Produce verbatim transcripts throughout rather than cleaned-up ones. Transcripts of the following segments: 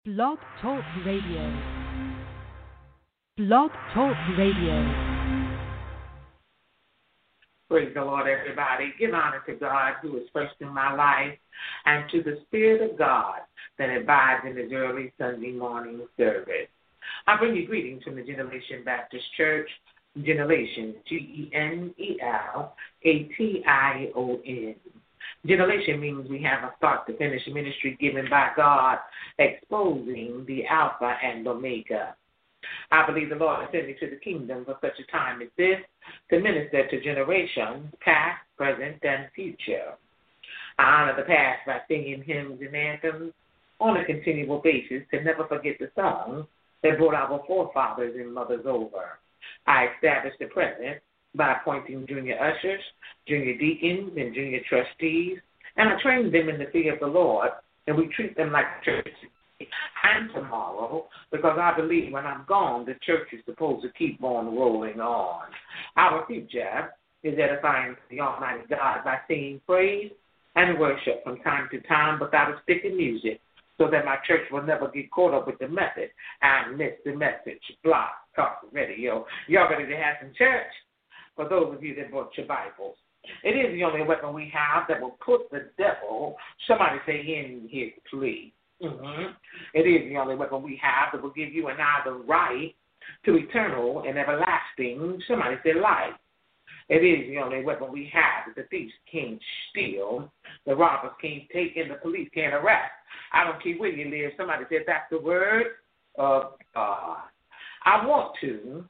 Blog Talk Radio. Blog Talk Radio. Praise the Lord, everybody. Give honor to God who is first in my life and to the Spirit of God that abides in his early Sunday morning service. I bring you greetings from the Generation Baptist Church, Generation, G E N E L A T I O N. Generation means we have a start to finish ministry given by God, exposing the Alpha and Omega. I believe the Lord has sent me to the kingdom for such a time as this, to minister to generations, past, present, and future. I honor the past by singing hymns and anthems on a continual basis to never forget the songs that brought our forefathers and mothers over. I establish the present by appointing junior ushers, junior deacons, and junior trustees, and I train them in the fear of the Lord, and we treat them like church and tomorrow, because I believe when I'm gone, the church is supposed to keep on rolling on. Our future is edifying the Almighty God by singing praise and worship from time to time without a stick of music, so that my church will never get caught up with the method and miss the message. Blog, talk, radio. Y'all ready to have some church? For those of you that brought your Bibles, it is the only weapon we have that will put the devil, somebody say, in his plea. Mm-hmm. It is the only weapon we have that will give you and I the right to eternal and everlasting, somebody say, life. It is the only weapon we have that the thieves can't steal, the robbers can't take, and the police can't arrest. I don't care where you live. Somebody said that's the word of God. I want to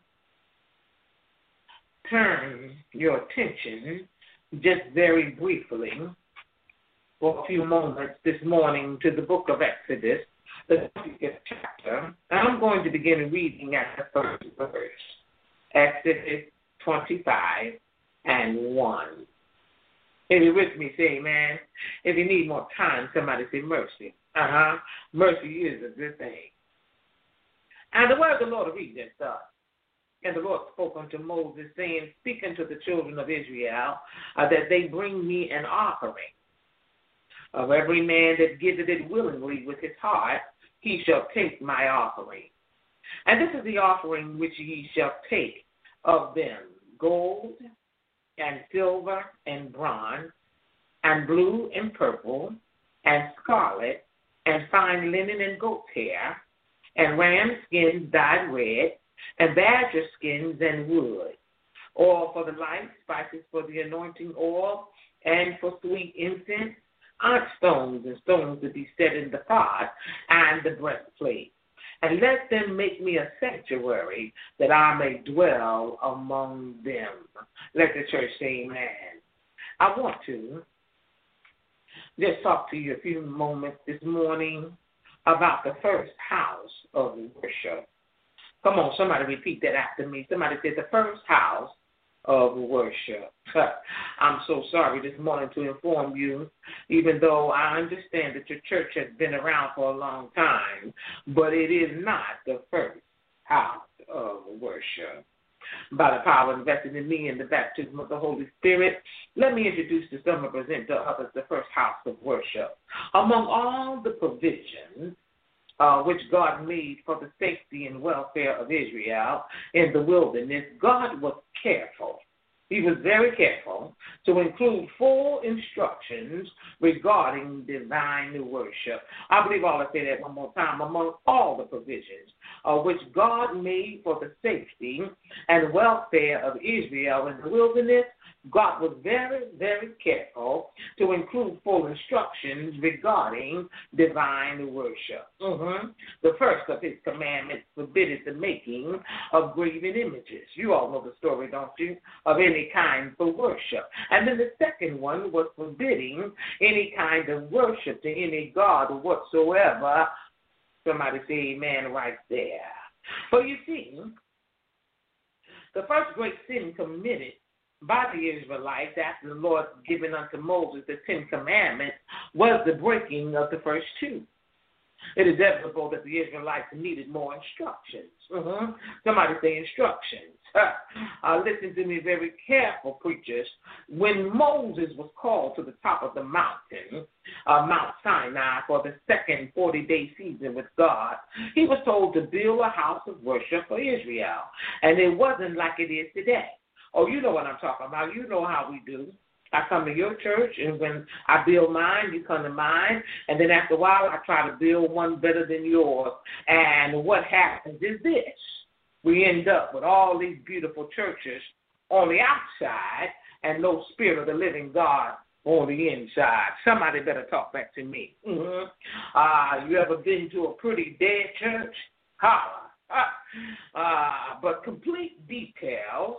turn your attention just very briefly for a few moments this morning to the book of Exodus, the twentieth chapter. And I'm going to begin reading at the first verse, Exodus twenty-five and one. If you're with me, say amen. If you need more time, somebody say mercy. Uh-huh. Mercy is a good thing. And the word of the Lord reads as thus. And the Lord spoke unto Moses, saying, Speak unto the children of Israel, uh, that they bring me an offering. Of every man that giveth it willingly with his heart, he shall take my offering. And this is the offering which ye shall take of them, gold and silver and bronze, and blue and purple, and scarlet, and fine linen and goat's hair, and ram skins dyed red, and badger skins and wood, oil for the light, spices for the anointing oil, and for sweet incense, onyx stones and stones to be set in the pot, and the breastplate. And let them make me a sanctuary, that I may dwell among them. Let the church say amen. I want to just talk to you a few moments this morning about the first house of worship. Come on, somebody repeat that after me. Somebody said the first house of worship. I'm so sorry this morning to inform you, even though I understand that your church has been around for a long time, but it is not the first house of worship. By the power invested in me and the baptism of the Holy Spirit, let me introduce to some and present to others the first house of worship. Among all the provisions Uh, which God made for the safety and welfare of Israel in the wilderness, God was careful. He was very careful to include full instructions regarding divine worship. I believe I'll say that one more time. Among all the provisions uh, which God made for the safety and welfare of Israel in the wilderness, God was very, very careful to include full instructions regarding divine worship. Mm-hmm. The first of his commandments forbidded the making of graven images. You all know the story, don't you, of any kind of worship. And then the second one was forbidding any kind of worship to any god whatsoever. Somebody say amen right there. But you see, the first great sin committed by the Israelites after the Lord given unto Moses the Ten Commandments was the breaking of the first two. It is inevitable that the Israelites needed more instructions. Mm-hmm. Somebody say instructions. Uh, listen to me very careful, preachers. When Moses was called to the top of the mountain, uh, Mount Sinai, for the second forty-day season with God, he was told to build a house of worship for Israel. And it wasn't like it is today. Oh, you know what I'm talking about. You know how we do. I come to your church, and when I build mine, you come to mine, and then after a while, I try to build one better than yours. And what happens is this. We end up with all these beautiful churches on the outside and no spirit of the living God on the inside. Somebody better talk back to me. Mm-hmm. Uh, you ever been to a pretty dead church? Holla. Uh, but complete details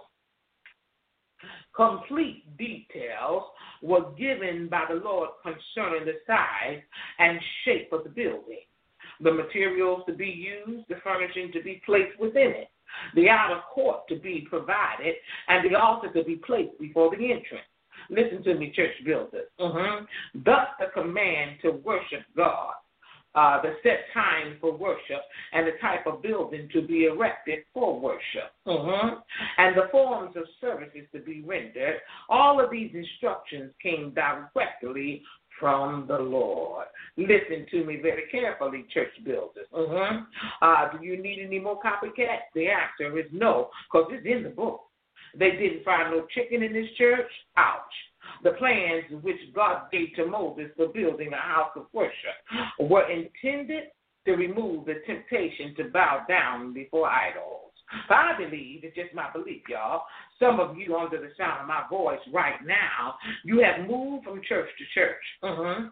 Complete details were given by the Lord concerning the size and shape of the building, the materials to be used, the furnishing to be placed within it, the outer court to be provided, and the altar to be placed before the entrance. Listen to me, church builders. Mm-hmm. Thus the command to worship God, Uh, the set time for worship, and the type of building to be erected for worship, mm-hmm. and the forms of services to be rendered. All of these instructions came directly from the Lord. Listen to me very carefully, church builders. Mm-hmm. Uh, do you need any more copycats? The answer is no, because it's in the book. They didn't find no chicken in this church. Ouch. The plans which God gave to Moses for building a house of worship were intended to remove the temptation to bow down before idols. I believe, it's just my belief, y'all, some of you under the sound of my voice right now, you have moved from church to church. Mm-hmm.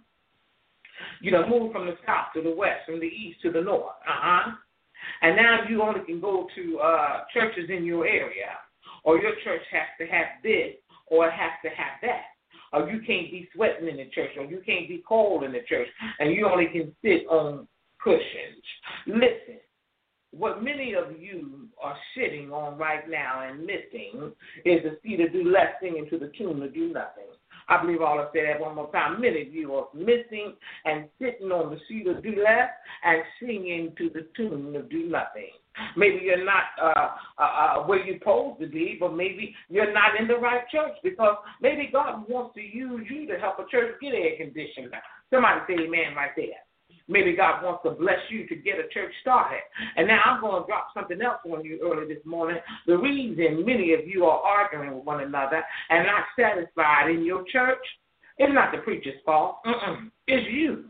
You know, moved from the south to the west, from the east to the north. Uh-huh. And now you only can go to uh, churches in your area, or your church has to have this, or it has to have that. Or you can't be sweating in the church, or you can't be cold in the church, and you only can sit on cushions. Listen, what many of you are sitting on right now and missing is the seat to do less, singing to the tune to do nothing. I believe I'll say that one more time. Many of you are missing and sitting on the seat to do less and singing to the tune to do nothing. Maybe you're not uh, uh, uh, where you're supposed to be, but maybe you're not in the right church, because maybe God wants to use you to help a church get air conditioning. Somebody say amen right there. Maybe God wants to bless you to get a church started. And now I'm going to drop something else on you early this morning. The reason many of you are arguing with one another and not satisfied in your church is not the preacher's fault. Mm-mm. It's you.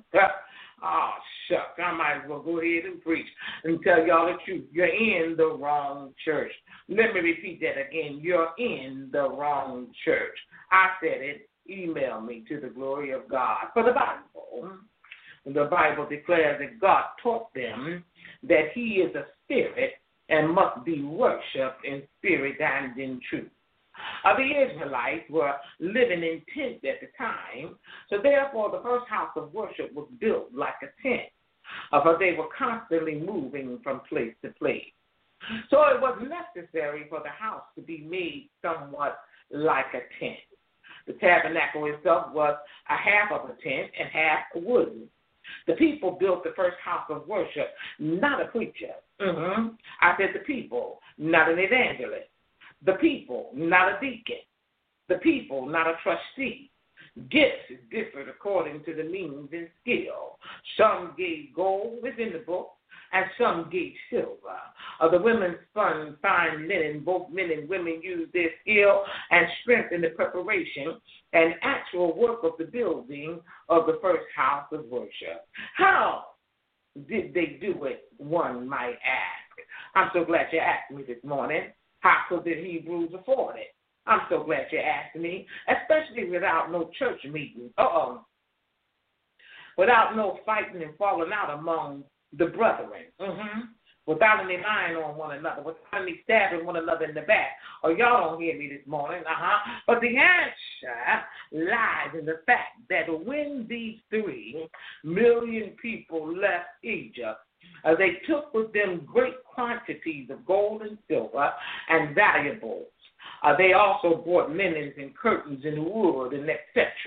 Oh, shucks, I might as well go ahead and preach and tell y'all the truth. You're in the wrong church. Let me repeat that again. You're in the wrong church. I said it. Email me to the glory of God. For the Bible, the Bible declares that God taught them that he is a spirit and must be worshipped in spirit and in truth. Uh, the Israelites were living in tents at the time, so therefore the first house of worship was built like a tent, uh, for they were constantly moving from place to place. So it was necessary for the house to be made somewhat like a tent. The tabernacle itself was a half of a tent and half wooden. The people built the first house of worship, not a preacher. Mm-hmm. I said the people, not an evangelist. The people, not a deacon. The people, not a trustee. Gifts differed according to the means and skill. Some gave gold, it's in the book, and some gave silver. Uh, the women spun fine linen. Both men and women used their skill and strength in the preparation and actual work of the building of the first house of worship. How did they do it, one might ask? I'm so glad you asked me this morning. How could the Hebrews afford it? I'm so glad you asked me, especially without no church meetings. Uh-oh. Without no fighting and falling out among the brethren. Mm-hmm. Without any lying on one another. Without any stabbing one another in the back. Oh, y'all don't hear me this morning. Uh-huh. But the answer lies in the fact that when these three million people left Egypt, Uh, they took with them great quantities of gold and silver and valuables. Uh, they also brought linens and curtains and wood and et cetera.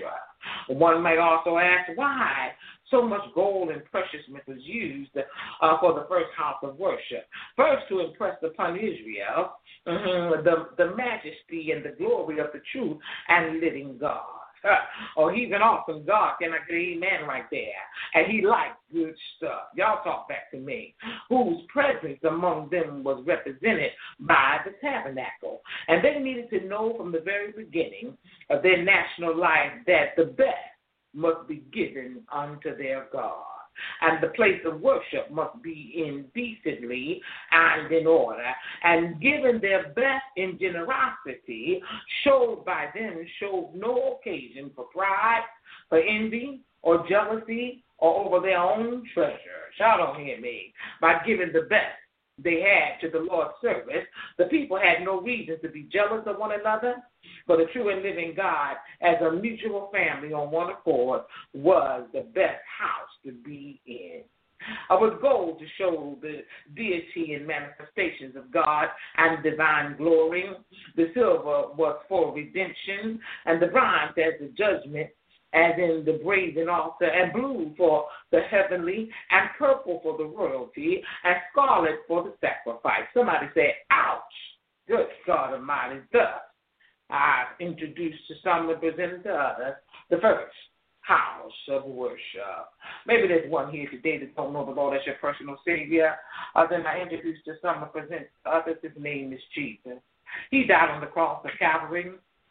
One might also ask why so much gold and precious metals used uh, for the first house of worship. First, to impress upon Israel mm-hmm, the, the majesty and the glory of the true and living God. Uh, oh, he's an awesome God. Can I get an amen right there? And he liked good stuff. Y'all talk back to me. Whose presence among them was represented by the tabernacle. And they needed to know from the very beginning of their national life that the best must be given unto their God. And the place of worship must be in decently and in order. And given their best in generosity, showed by them, showed no occasion for pride, for envy, or jealousy, or over their own treasures. Y'all don't hear me. By giving the best they had to the Lord's service, the people had no reason to be jealous of one another, for the true and living God, as a mutual family on one accord, was the best house to be in. I was gold to show the deity and manifestations of God and divine glory. The silver was for redemption, and the bronze as the judgment, as in the brazen altar, and blue for the heavenly, and purple for the royalty, and scarlet for the sacrifice. Somebody said, ouch, good God Almighty, thus I've introduced to some and presented to others the first house of worship. Maybe there's one here today that don't know the Lord as your personal Savior. Uh, then I introduce to some and present to others. His name is Jesus. He died on the cross of Calvary,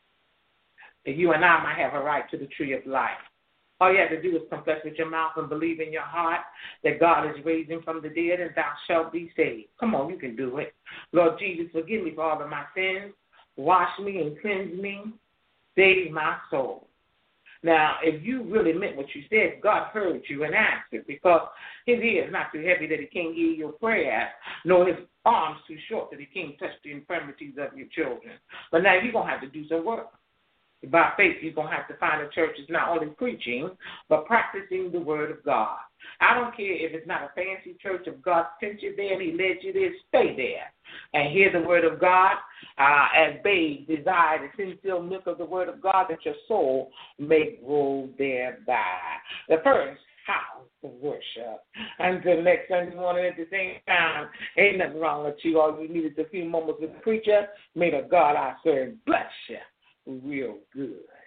and you and I might have a right to the tree of life. All you have to do is confess with your mouth and believe in your heart that God is raising from the dead, and thou shalt be saved. Come on, you can do it. Lord Jesus, forgive me for all of my sins. Wash me and cleanse me. Save my soul. Now, if you really meant what you said, God heard you and answered, because his ear is not too heavy that he can't hear your prayers, nor his arms too short that he can't touch the infirmities of your children. But now you're going to have to do some work. By faith, you're going to have to find a church that's not only preaching, but practicing the word of God. I don't care if it's not a fancy church. If God sent you there and he led you there, stay there and hear the word of God uh, as babes desire the sincere milk of the word of God, that your soul may grow thereby. The first house of worship. Until next Sunday morning at the same time, ain't nothing wrong with you. All you need is a few moments with the preacher. May the God I serve bless you real good.